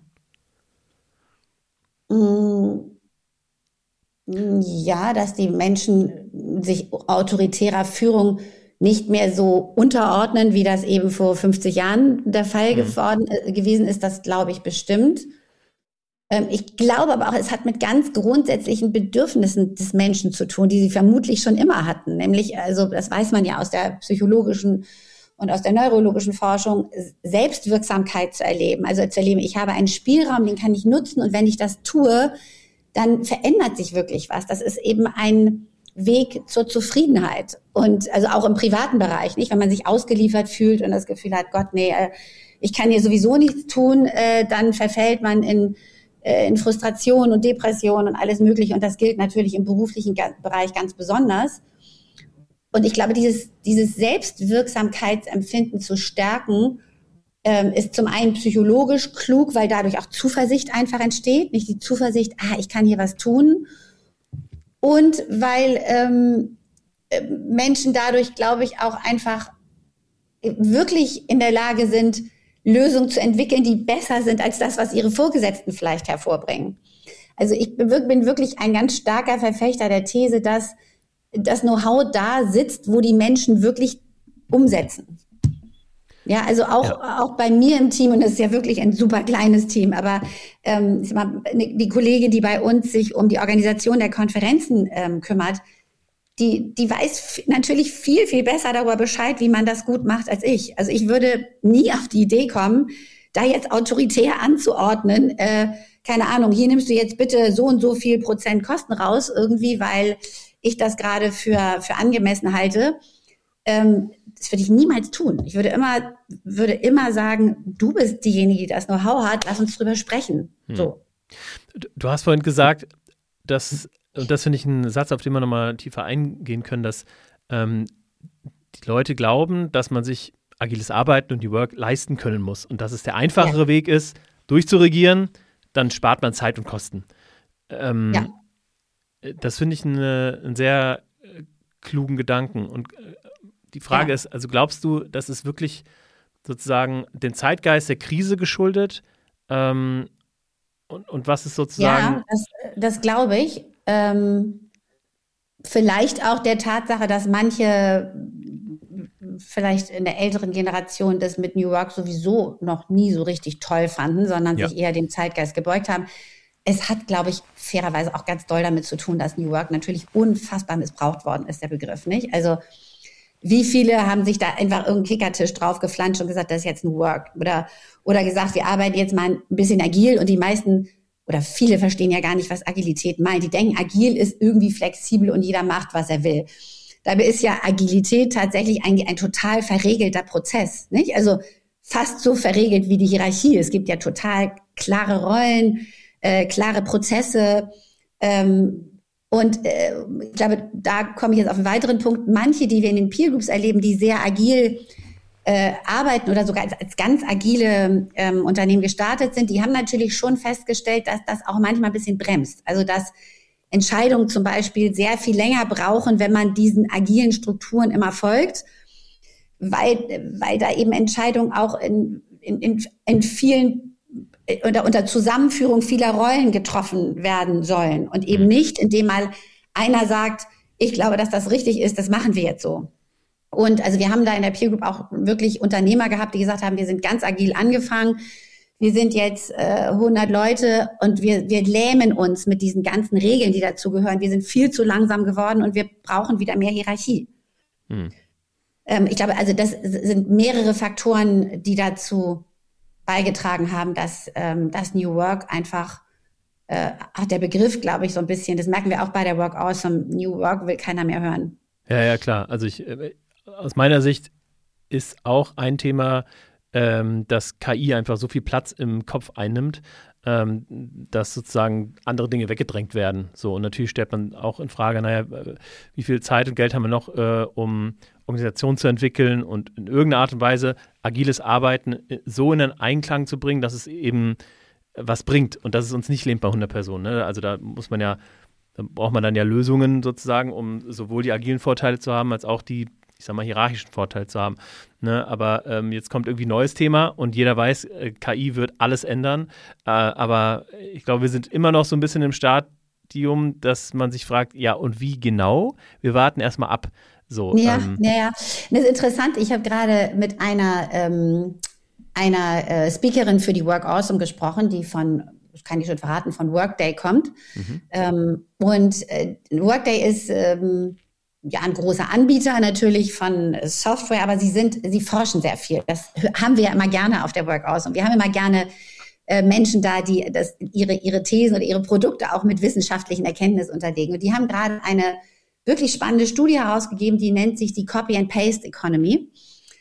Ja, dass die Menschen sich autoritärer Führung nicht mehr so unterordnen, wie das eben vor fünfzig Jahren der Fall mhm. geworden, äh, gewesen ist, das glaube ich bestimmt. Ähm, ich glaube aber auch, es hat mit ganz grundsätzlichen Bedürfnissen des Menschen zu tun, die sie vermutlich schon immer hatten. Nämlich, also das weiß man ja aus der psychologischen und aus der neurologischen Forschung, Selbstwirksamkeit zu erleben. Also zu erleben, ich habe einen Spielraum, den kann ich nutzen und wenn ich das tue, dann verändert sich wirklich was. Das ist eben ein Weg zur Zufriedenheit und also auch im privaten Bereich, nicht, wenn man sich ausgeliefert fühlt und das Gefühl hat, Gott, nee, ich kann hier sowieso nichts tun, dann verfällt man in, in Frustration und Depression und alles Mögliche und das gilt natürlich im beruflichen Bereich ganz besonders. Und ich glaube, dieses, dieses Selbstwirksamkeitsempfinden zu stärken, ist zum einen psychologisch klug, weil dadurch auch Zuversicht einfach entsteht, nicht die Zuversicht, ah, ich kann hier was tun. Und weil ähm, Menschen dadurch, glaube ich, auch einfach wirklich in der Lage sind, Lösungen zu entwickeln, die besser sind als das, was ihre Vorgesetzten vielleicht hervorbringen. Also ich bin wirklich ein ganz starker Verfechter der These, dass das Know-how da sitzt, wo die Menschen wirklich umsetzen. Ja, also auch, ja. auch bei mir im Team, und das ist ja wirklich ein super kleines Team, aber ähm, die Kollegin, die bei uns sich um die Organisation der Konferenzen ähm, kümmert, die, die weiß f- natürlich viel, viel besser darüber Bescheid, wie man das gut macht als ich. Also ich würde nie auf die Idee kommen, da jetzt autoritär anzuordnen, äh, keine Ahnung, hier nimmst du jetzt bitte so und so viel Prozent Kosten raus, irgendwie, weil ich das gerade für, für angemessen halte. Ähm, Das würde ich niemals tun. Ich würde immer, würde immer sagen, du bist diejenige, die das Know-how hat, lass uns drüber sprechen. So. Du hast vorhin gesagt, dass, und das finde ich ein Satz, auf den wir nochmal tiefer eingehen können, dass ähm, die Leute glauben, dass man sich agiles Arbeiten und die Work leisten können muss und dass es der einfachere ja. Weg ist, durchzuregieren, dann spart man Zeit und Kosten. Ähm, ja. Das finde ich eine, einen sehr äh, klugen Gedanken und äh, die Frage ja. ist, also glaubst du, das ist wirklich sozusagen dem Zeitgeist der Krise geschuldet? Ähm, und, und was ist sozusagen... Ja, das, das glaube ich. Ähm, vielleicht auch der Tatsache, dass manche vielleicht in der älteren Generation das mit New Work sowieso noch nie so richtig toll fanden, sondern ja. sich eher dem Zeitgeist gebeugt haben. Es hat, glaube ich, fairerweise auch ganz doll damit zu tun, dass New Work natürlich unfassbar missbraucht worden ist, der Begriff, nicht? Also Wie viele haben sich da einfach irgendeinen Kickertisch drauf geflanscht und gesagt, das ist jetzt ein Work? Oder, oder gesagt, wir arbeiten jetzt mal ein bisschen agil, und die meisten oder viele verstehen ja gar nicht, was Agilität meint. Die denken, agil ist irgendwie flexibel und jeder macht, was er will. Dabei ist ja Agilität tatsächlich ein, ein total verregelter Prozess, nicht? Also fast so verregelt wie die Hierarchie. Es gibt ja total klare Rollen, äh, klare Prozesse. Ähm, und äh, ich glaube, da komme ich jetzt auf einen weiteren Punkt. Manche, die wir in den Peer Groups erleben, die sehr agil äh, arbeiten oder sogar als, als ganz agile ähm, Unternehmen gestartet sind, die haben natürlich schon festgestellt, dass das auch manchmal ein bisschen bremst. Also dass Entscheidungen zum Beispiel sehr viel länger brauchen, wenn man diesen agilen Strukturen immer folgt, weil, weil da eben Entscheidungen auch in, in, in, in vielen, unter, unter Zusammenführung vieler Rollen getroffen werden sollen und eben nicht, indem mal einer sagt, ich glaube, dass das richtig ist, das machen wir jetzt so. Und also wir haben da in der Peer Group auch wirklich Unternehmer gehabt, die gesagt haben, wir sind ganz agil angefangen, wir sind jetzt äh, hundert Leute und wir, wir lähmen uns mit diesen ganzen Regeln, die dazugehören. Wir sind viel zu langsam geworden und wir brauchen wieder mehr Hierarchie. Hm. Ähm, ich glaube, also das sind mehrere Faktoren, die dazu beigetragen haben, dass ähm, das New Work einfach, äh, hat der Begriff, glaube ich, so ein bisschen, das merken wir auch bei der Work Awesome, New Work will keiner mehr hören. Ja, ja, klar. Also ich, äh, aus meiner Sicht ist auch ein Thema, ähm, dass K I einfach so viel Platz im Kopf einnimmt, ähm, dass sozusagen andere Dinge weggedrängt werden. So, und natürlich stellt man auch in Frage, naja, wie viel Zeit und Geld haben wir noch, äh, um Organisationen zu entwickeln und in irgendeiner Art und Weise agiles Arbeiten so in einen Einklang zu bringen, dass es eben was bringt und dass es uns nicht lähmt bei hundert Personen. Ne? Also da muss man ja, da braucht man dann ja Lösungen sozusagen, um sowohl die agilen Vorteile zu haben, als auch die, ich sag mal, hierarchischen Vorteile zu haben. Ne? Aber ähm, jetzt kommt irgendwie ein neues Thema und jeder weiß, äh, K I wird alles ändern. Äh, aber ich glaube, wir sind immer noch so ein bisschen im Stadium, dass man sich fragt, ja, und wie genau? Wir warten erstmal ab. So, ja, ähm. ja, ja. Das ist interessant. Ich habe gerade mit einer, ähm, einer äh, Speakerin für die Work Awesome gesprochen, die von, das kann ich schon verraten, von Workday kommt. Mhm. Ähm, und äh, Workday ist ähm, ja ein großer Anbieter natürlich von Software, aber sie sind, sie forschen sehr viel. Das haben wir ja immer gerne auf der Work Awesome. Wir haben immer gerne äh, Menschen da, die das, ihre, ihre Thesen oder ihre Produkte auch mit wissenschaftlichen Erkenntnissen unterlegen. Und die haben gerade eine wirklich spannende Studie herausgegeben, die nennt sich die Copy-and-Paste-Economy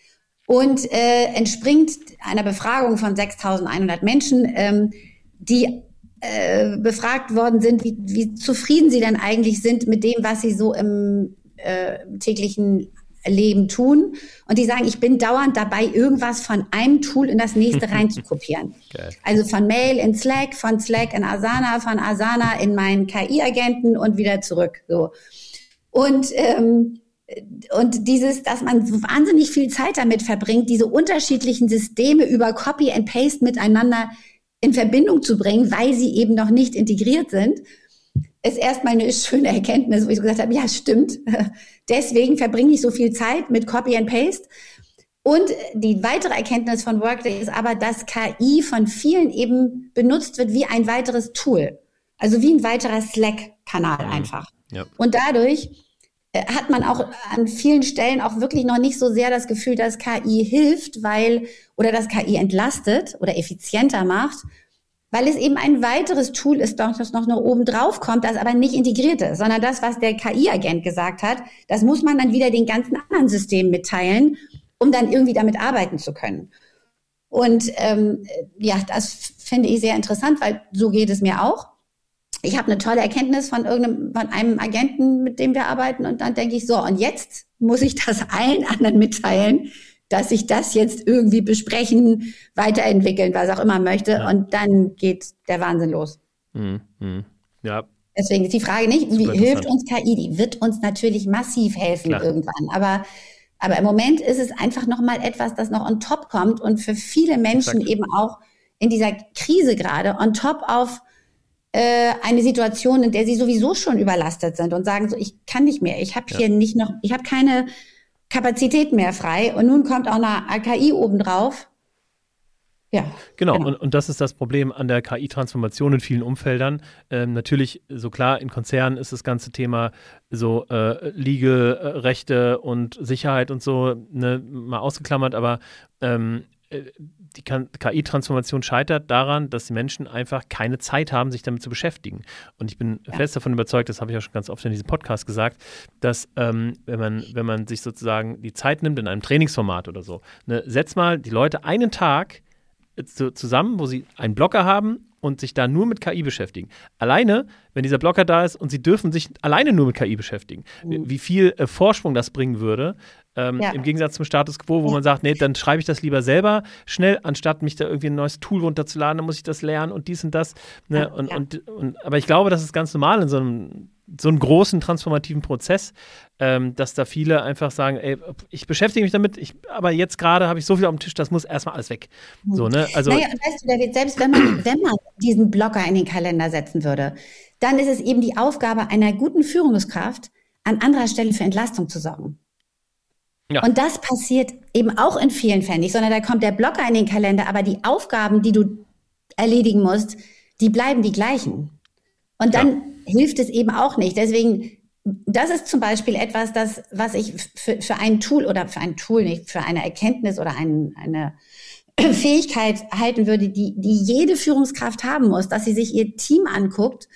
und äh, entspringt einer Befragung von sechstausendeinhundert Menschen, ähm, die äh, befragt worden sind, wie, wie zufrieden sie denn eigentlich sind mit dem, was sie so im äh, täglichen Leben tun. Und die sagen, ich bin dauernd dabei, irgendwas von einem Tool in das nächste reinzukopieren. Okay. Also von Mail in Slack, von Slack in Asana, von Asana in meinen K I-Agenten und wieder zurück. So. Und, ähm, und dieses, dass man so wahnsinnig viel Zeit damit verbringt, diese unterschiedlichen Systeme über Copy and Paste miteinander in Verbindung zu bringen, weil sie eben noch nicht integriert sind, ist erstmal eine schöne Erkenntnis, wo ich so gesagt habe, ja, stimmt. Deswegen verbringe ich so viel Zeit mit Copy and Paste. Und die weitere Erkenntnis von Workday ist aber, dass K I von vielen eben benutzt wird wie ein weiteres Tool. Also wie ein weiterer Slack-Kanal einfach. Ja. Und dadurch hat man auch an vielen Stellen auch wirklich noch nicht so sehr das Gefühl, dass K I hilft, weil, oder dass K I entlastet oder effizienter macht, weil es eben ein weiteres Tool ist, das noch nach oben drauf kommt, das aber nicht integriert ist, sondern das, was der K I-Agent gesagt hat, das muss man dann wieder den ganzen anderen Systemen mitteilen, um dann irgendwie damit arbeiten zu können. Und ähm, ja, das finde ich sehr interessant, weil so geht es mir auch. Ich habe eine tolle Erkenntnis von irgendeinem, von einem Agenten, mit dem wir arbeiten, und dann denke ich so, und jetzt muss ich das allen anderen mitteilen, dass ich das jetzt irgendwie besprechen, weiterentwickeln, was auch immer möchte, ja. Und dann geht der Wahnsinn los. Mhm. Ja. Deswegen ist die Frage nicht, wie hilft uns K I? Die wird uns natürlich massiv helfen Klar. irgendwann, aber aber im Moment ist es einfach nochmal etwas, das noch on top kommt und für viele Menschen Exakt. eben auch in dieser Krise gerade on top auf eine Situation, in der sie sowieso schon überlastet sind und sagen so, ich kann nicht mehr, ich habe hier ja. nicht noch, ich habe keine Kapazität mehr frei und nun kommt auch eine K I obendrauf. Ja, genau. genau. Und, und das ist das Problem an der K I-Transformation in vielen Umfeldern. Ähm, natürlich, so klar, in Konzernen ist das ganze Thema so äh, Legal, äh, Rechte und Sicherheit und so ne, mal ausgeklammert, aber ähm, die K I-Transformation scheitert daran, dass die Menschen einfach keine Zeit haben, sich damit zu beschäftigen. Und ich bin ja. fest davon überzeugt, das habe ich auch schon ganz oft in diesem Podcast gesagt, dass ähm, wenn man, wenn man sich sozusagen die Zeit nimmt in einem Trainingsformat oder so, ne, setz mal die Leute einen Tag zu, zusammen, wo sie einen Blocker haben und sich da nur mit K I beschäftigen. Alleine, wenn dieser Blocker da ist und sie dürfen sich alleine nur mit K I beschäftigen, mhm. wie viel äh, Vorsprung das bringen würde, ähm, ja. im Gegensatz zum Status Quo, wo ja. man sagt, nee, dann schreibe ich das lieber selber schnell, anstatt mich da irgendwie ein neues Tool runterzuladen, dann muss ich das lernen und dies und das. Ne? Ja, und, ja. Und, und, aber ich glaube, das ist ganz normal in so einem, so einem großen transformativen Prozess, ähm, dass da viele einfach sagen, ey, ich beschäftige mich damit, ich, aber jetzt gerade habe ich so viel auf dem Tisch, das muss erstmal alles weg. Mhm. So, ne? Also, naja, und weißt du, David, selbst wenn man, wenn man diesen Blocker in den Kalender setzen würde, dann ist es eben die Aufgabe einer guten Führungskraft, an anderer Stelle für Entlastung zu sorgen. Ja. Und das passiert eben auch in vielen Fällen nicht, sondern da kommt der Blocker in den Kalender, aber die Aufgaben, die du erledigen musst, die bleiben die gleichen. Und dann ja. hilft es eben auch nicht. Deswegen, das ist zum Beispiel etwas, das, was ich für, für ein Tool oder für ein Tool nicht, für eine Erkenntnis oder ein, eine Fähigkeit halten würde, die, die jede Führungskraft haben muss, dass sie sich ihr Team anguckt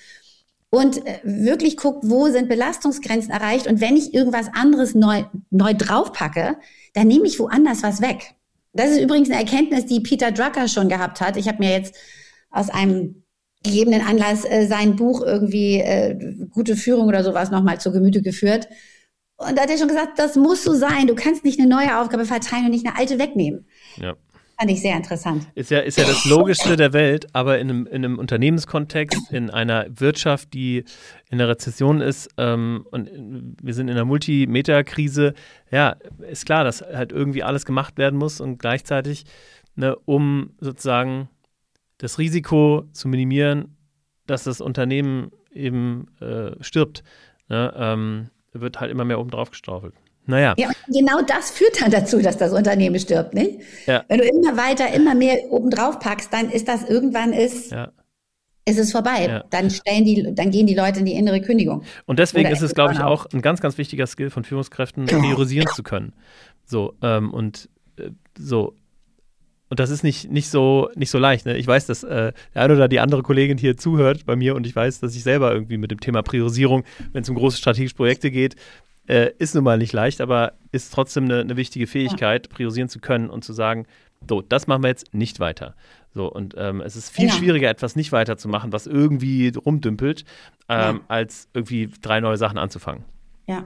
und wirklich guckt, wo sind Belastungsgrenzen erreicht. Und wenn ich irgendwas anderes neu, neu draufpacke, dann nehme ich woanders was weg. Das ist übrigens eine Erkenntnis, die Peter Drucker schon gehabt hat. Ich habe mir jetzt aus einem gegebenen Anlass äh, sein Buch irgendwie äh, Gute Führung oder sowas nochmal zu Gemüte geführt. Und da hat er schon gesagt, das muss so sein. Du kannst nicht eine neue Aufgabe verteilen und nicht eine alte wegnehmen. Ja. Fand ich sehr interessant. Ist ja, ist ja das Logischste der Welt, aber in einem, in einem Unternehmenskontext, in einer Wirtschaft, die in der Rezession ist ähm, und wir sind in einer Multimeter-Krise, ja, ist klar, dass halt irgendwie alles gemacht werden muss und gleichzeitig, ne, um sozusagen das Risiko zu minimieren, dass das Unternehmen eben äh, stirbt, ne, ähm, wird halt immer mehr oben drauf gestraufelt. Naja. Ja, und genau das führt dann dazu, dass das Unternehmen stirbt, nicht? Ja. Wenn du immer weiter, immer mehr oben drauf packst, dann ist das irgendwann ist, ja. ist es vorbei. Ja. Dann stellen die, dann gehen die Leute in die innere Kündigung. Und deswegen Oder ist es, glaube ich, auch ein ganz, ganz wichtiger Skill von Führungskräften, priorisieren zu können. So, ähm, und äh, so. Und das ist nicht, nicht, so, nicht so leicht. Ne? Ich weiß, dass äh, der eine oder die andere Kollegin hier zuhört bei mir und ich weiß, dass ich selber irgendwie mit dem Thema Priorisierung, wenn es um große strategische Projekte geht, äh, ist nun mal nicht leicht, aber ist trotzdem eine, eine wichtige Fähigkeit, ja. priorisieren zu können und zu sagen, so, das machen wir jetzt nicht weiter. So, und ähm, es ist viel ja. schwieriger, etwas nicht weiterzumachen, was irgendwie rumdümpelt, ähm, ja. als irgendwie drei neue Sachen anzufangen. Ja.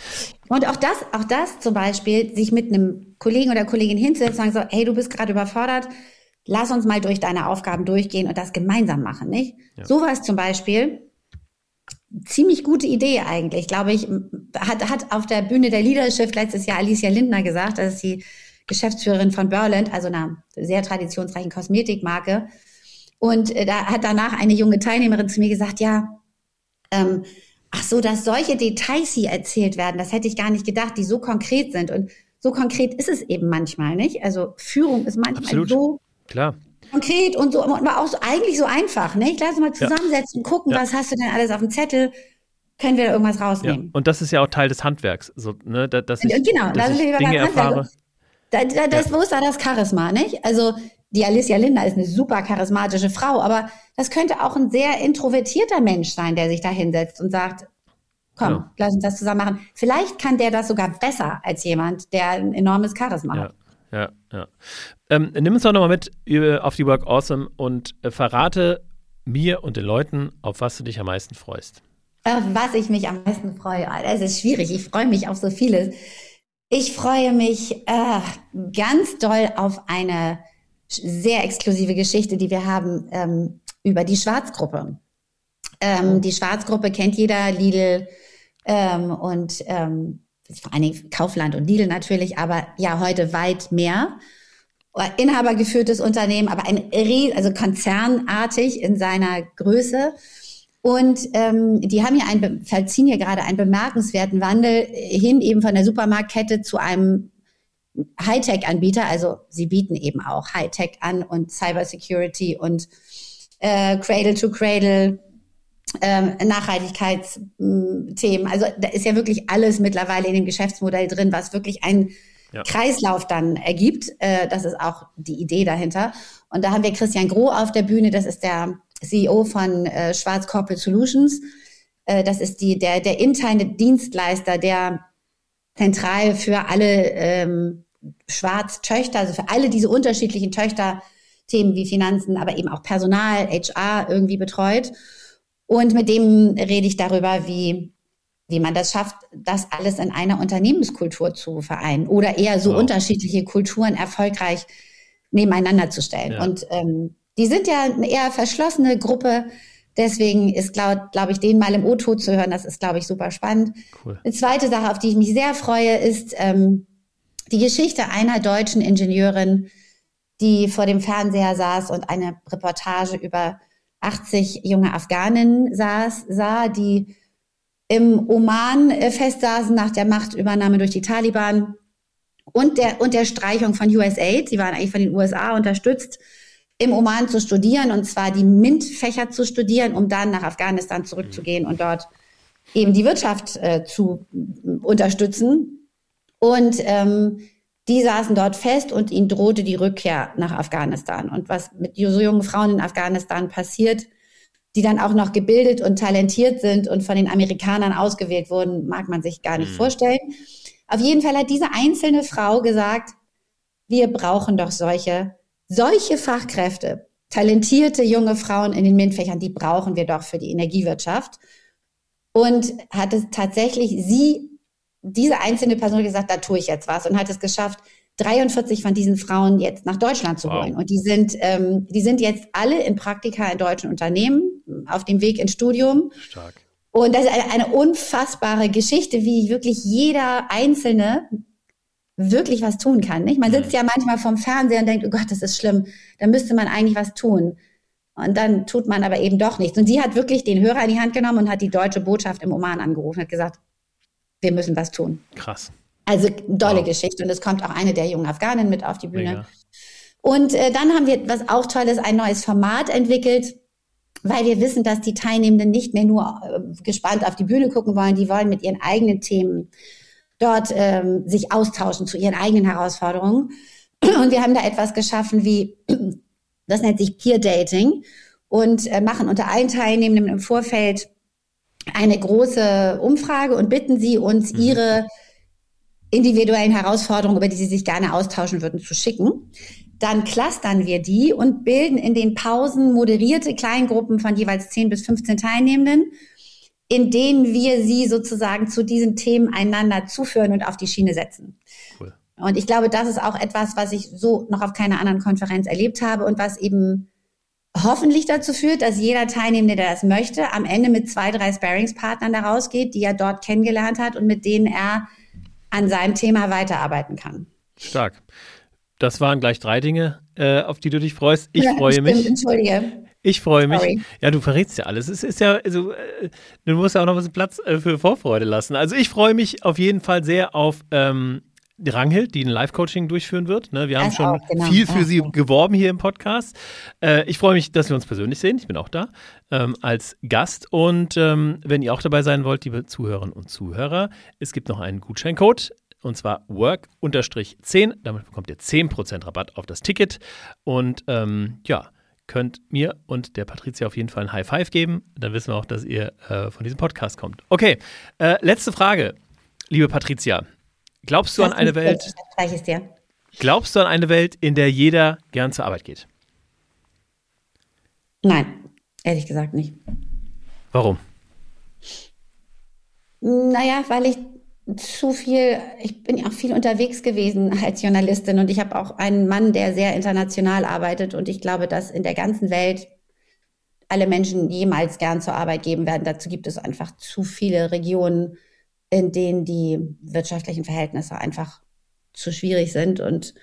Und auch das, auch das zum Beispiel, sich mit einem Kollegen oder Kollegin hinzusetzen und sagen so, hey, du bist gerade überfordert, lass uns mal durch deine Aufgaben durchgehen und das gemeinsam machen, nicht? Ja. Sowas zum Beispiel, ziemlich gute Idee eigentlich, glaube ich, hat, hat auf der Bühne der Leadership letztes Jahr Alicia Lindner gesagt, das ist die Geschäftsführerin von Burland, also einer sehr traditionsreichen Kosmetikmarke. Und äh, da hat danach eine junge Teilnehmerin zu mir gesagt, ja, ähm, ach so, dass solche Details hier erzählt werden, das hätte ich gar nicht gedacht, die so konkret sind. Und so konkret ist es eben manchmal, nicht? Also Führung ist manchmal Absolut. so Klar. konkret und so, und auch so, eigentlich so einfach, nicht? Lass uns mal zusammensetzen und gucken, ja. was hast du denn alles auf dem Zettel? Können wir da irgendwas rausnehmen? Ja. Und das ist ja auch Teil des Handwerks, so, ne? dass ich, genau, dass ich Dinge erfahre. Da, da, das, ja. Wo ist da das Charisma, nicht? Also die Alicia Lindner ist eine super charismatische Frau, aber das könnte auch ein sehr introvertierter Mensch sein, der sich da hinsetzt und sagt, komm, ja. lass uns das zusammen machen. Vielleicht kann der das sogar besser als jemand, der ein enormes Charisma ja. hat. Ja, ja. Ähm, nimm uns doch nochmal mit auf die Work Awesome und äh, verrate mir und den Leuten, auf was du dich am meisten freust. Auf was ich mich am meisten freue? Es ist schwierig, ich freue mich auf so vieles. Ich freue mich äh, ganz doll auf eine sehr exklusive Geschichte, die wir haben ähm, über die Schwarzgruppe. Ähm, die Schwarzgruppe kennt jeder, Lidl ähm, und ähm, vor allen Dingen Kaufland und Lidl natürlich, aber ja heute weit mehr. Inhabergeführtes Unternehmen, aber ein also konzernartig in seiner Größe. Und ähm, die haben hier ein, vollziehen hier gerade einen bemerkenswerten Wandel hin eben von der Supermarktkette zu einem Hightech-Anbieter, also sie bieten eben auch Hightech an und Cybersecurity und äh, Cradle-to-Cradle, äh, Nachhaltigkeitsthemen. Also da ist ja wirklich alles mittlerweile in dem Geschäftsmodell drin, was wirklich einen ja. Kreislauf dann ergibt. Äh, das ist auch die Idee dahinter. Und da haben wir Christian Groh auf der Bühne, das ist der C E O von äh, Schwarz Corporate Solutions. Äh, das ist die, der, der interne Dienstleister, der zentral für alle ähm, Schwarz-Töchter, also für alle diese unterschiedlichen Töchter-Themen wie Finanzen, aber eben auch Personal, H R irgendwie betreut. Und mit dem rede ich darüber, wie, wie man das schafft, das alles in einer Unternehmenskultur zu vereinen oder eher so wow. unterschiedliche Kulturen erfolgreich nebeneinander zu stellen. Ja. Und ähm, die sind ja eine eher verschlossene Gruppe. Deswegen ist, glaube glaub ich, denen mal im O-Ton zu hören, das ist, glaube ich, super spannend. Cool. Eine zweite Sache, auf die ich mich sehr freue, ist ähm, die Geschichte einer deutschen Ingenieurin, die vor dem Fernseher saß und eine Reportage über achtzig junge Afghanen saß, sah, die im Oman äh, festsaßen nach der Machtübernahme durch die Taliban und der, und der Streichung von U S Aid. Sie waren eigentlich von den U S A unterstützt, im Oman zu studieren, und zwar die MINT-Fächer zu studieren, um dann nach Afghanistan zurückzugehen und dort eben die Wirtschaft äh, zu unterstützen. Und ähm, die saßen dort fest und ihnen drohte die Rückkehr nach Afghanistan. Und was mit so jungen Frauen in Afghanistan passiert, die dann auch noch gebildet und talentiert sind und von den Amerikanern ausgewählt wurden, mag man sich gar nicht mhm. vorstellen. Auf jeden Fall hat diese einzelne Frau gesagt, wir brauchen doch solche Solche Fachkräfte, talentierte junge Frauen in den MINT-Fächern, die brauchen wir doch für die Energiewirtschaft. Und hat es tatsächlich sie, diese einzelne Person, gesagt, da tue ich jetzt was, und hat es geschafft, dreiundvierzig von diesen Frauen jetzt nach Deutschland zu wow. holen. Und die sind, ähm, die sind jetzt alle in Praktika in deutschen Unternehmen, auf dem Weg ins Studium. Stark. Und das ist eine, eine unfassbare Geschichte, wie wirklich jeder Einzelne wirklich was tun kann, nicht? Man sitzt ja manchmal vorm Fernseher und denkt, oh Gott, das ist schlimm, da müsste man eigentlich was tun. Und dann tut man aber eben doch nichts. Und sie hat wirklich den Hörer in die Hand genommen und hat die deutsche Botschaft im Oman angerufen und hat gesagt, wir müssen was tun. Krass. Also dolle wow. Geschichte. Und es kommt auch eine der jungen Afghanen mit auf die Bühne. Mega. Und äh, dann haben wir, was auch toll ist, ein neues Format entwickelt, weil wir wissen, dass die Teilnehmenden nicht mehr nur äh, gespannt auf die Bühne gucken wollen, die wollen mit ihren eigenen Themen dort ähm, sich austauschen zu ihren eigenen Herausforderungen. Und wir haben da etwas geschaffen wie, das nennt sich Peer Dating, und äh, machen unter allen Teilnehmenden im Vorfeld eine große Umfrage und bitten sie, uns mhm. ihre individuellen Herausforderungen, über die sie sich gerne austauschen würden, zu schicken. Dann clustern wir die und bilden in den Pausen moderierte Kleingruppen von jeweils zehn bis fünfzehn Teilnehmenden, in denen wir sie sozusagen zu diesen Themen einander zuführen und auf die Schiene setzen. Cool. Und ich glaube, das ist auch etwas, was ich so noch auf keiner anderen Konferenz erlebt habe und was eben hoffentlich dazu führt, dass jeder Teilnehmende, der das möchte, am Ende mit zwei, drei Sparringspartnern da rausgeht, die er dort kennengelernt hat und mit denen er an seinem Thema weiterarbeiten kann. Stark. Das waren gleich drei Dinge, äh, auf die du dich freust. Ich ja, freue stimmt, mich. Entschuldige. Ich freue mich. Sorry. Ja, du verrätst ja alles. Es ist ja, also, äh, du musst ja auch noch ein bisschen Platz äh, für Vorfreude lassen. Also ich freue mich auf jeden Fall sehr auf ähm, Ranghild, die ein Live-Coaching durchführen wird. Ne, wir haben das schon auch, genau. viel für ja, sie ja. geworben hier im Podcast. Äh, ich freue mich, dass wir uns persönlich sehen. Ich bin auch da ähm, als Gast. Und ähm, wenn ihr auch dabei sein wollt, liebe Zuhörerinnen und Zuhörer, es gibt noch einen Gutscheincode. Und zwar work zehn. Damit bekommt ihr zehn Prozent Rabatt auf das Ticket. Und ähm, ja, könnt mir und der Patricia auf jeden Fall ein High Five geben. Dann wissen wir auch, dass ihr äh, von diesem Podcast kommt. Okay, äh, letzte Frage, liebe Patricia. Glaubst du an eine Welt, ich dir. glaubst du an eine Welt, in der jeder gern zur Arbeit geht? Nein, ehrlich gesagt nicht. Warum? Naja, weil ich zu viel, ich bin ja auch viel unterwegs gewesen als Journalistin und ich habe auch einen Mann, der sehr international arbeitet, und ich glaube, dass in der ganzen Welt alle Menschen jemals gern zur Arbeit gehen werden. Dazu gibt es einfach zu viele Regionen, in denen die wirtschaftlichen Verhältnisse einfach zu schwierig sind, und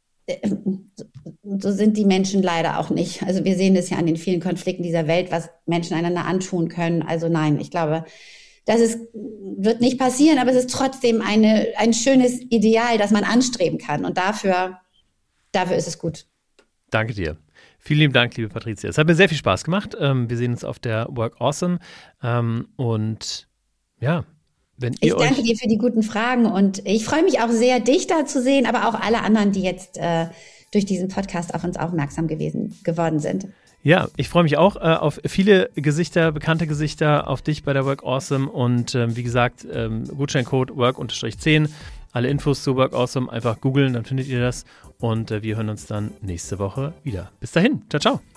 so sind die Menschen leider auch nicht. Also wir sehen das ja an den vielen Konflikten dieser Welt, was Menschen einander antun können. Also nein, ich glaube, das ist, wird nicht passieren, aber es ist trotzdem eine, ein schönes Ideal, das man anstreben kann. Und dafür, dafür ist es gut. Danke dir. Vielen lieben Dank, liebe Patricia. Es hat mir sehr viel Spaß gemacht. Wir sehen uns auf der Work Awesome. Und ja, wenn ihr euch... Ich danke euch dir für die guten Fragen und ich freue mich auch sehr, dich da zu sehen, aber auch alle anderen, die jetzt äh, durch diesen Podcast auf uns aufmerksam gewesen, geworden sind. Ja, ich freue mich auch äh, auf viele Gesichter, bekannte Gesichter, auf dich bei der Work Awesome und ähm, wie gesagt, ähm, Gutscheincode work zehn. Alle Infos zu Work Awesome einfach googeln, dann findet ihr das und äh, wir hören uns dann nächste Woche wieder. Bis dahin, ciao, ciao.